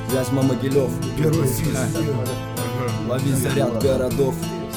Вязьма, Могилев, Первый фильм. лови заряд городов.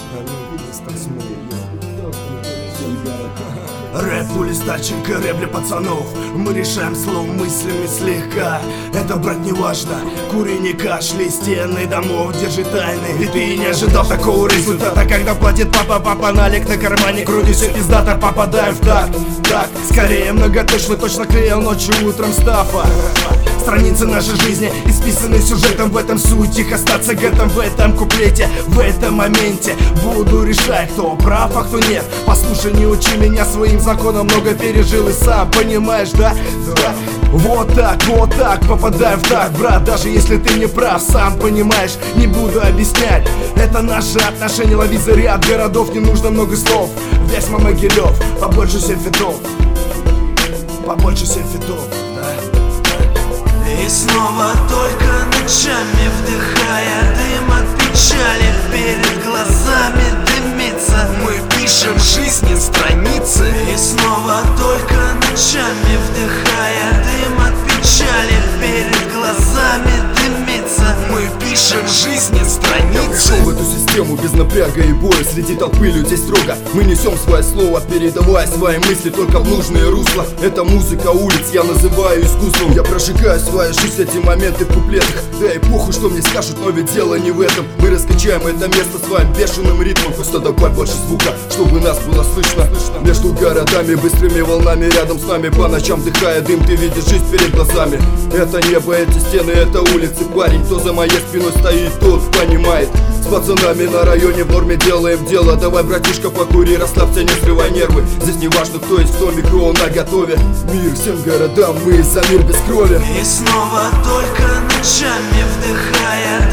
Рэп, пули, стаченка, рэп для пацанов. Мы решаем слов мыслями слегка. Это, брат, не важно. Курение, кашли, стены домов, держи тайны. И ты не ожидал такого результата. Когда платит папа, налик на кармане. Крутишься пиздато, попадаем в такт. Так, скорее многоточно, точно клеил ночью, утром стафа. Страницы нашей жизни исписаны сюжетом. В этом суть их остаться готов в этом куплете. В этом моменте буду решать, кто прав, а кто нет. Послушай, не учи меня своим законам. Много пережил и сам понимаешь, да? Да. Вот так, попадаем в так, брат. Даже если ты не прав, сам понимаешь, не буду объяснять. Это наши отношения, лови заряд городов. Не нужно много слов. Вязьма, Могилев, побольше сельфитов. Побольше сельфитов, да? И снова только ночами, вдыхая дым от печали, перед глазами дымится. Мы пишем жизни страницы. И снова только ночами, вдыхая дым от печали, перед глазами дымится. Мы пишем жизни страницы. Я пришел в эту систему без напряга и боя. Среди толпы людей строго мы несем свое слово, передавая свои мысли только в нужные русла. Это музыка улиц, я называю искусством. Я прожигаю свою жизнь, эти моменты в куплетах. Да и похуй, что мне скажут, но ведь дело не в этом. Мы раскачаем это место своим бешеным ритмом. Просто добавь больше звука, чтобы нас было слышно. Между городами, быстрыми волнами рядом с нами. По ночам вдыхая дым, ты видишь жизнь перед глазами. Это небо, эти стены, это улицы. Парень, кто за моей спиной стоит, тот понимает. С пацанами на районе в норме делаем дело. Давай, братишка, покури, расслабься, не срывай нервы. Здесь не важно, кто есть кто, микро на готове. Мир всем городам, мы за мир без крови. И снова только ночами, вдыхая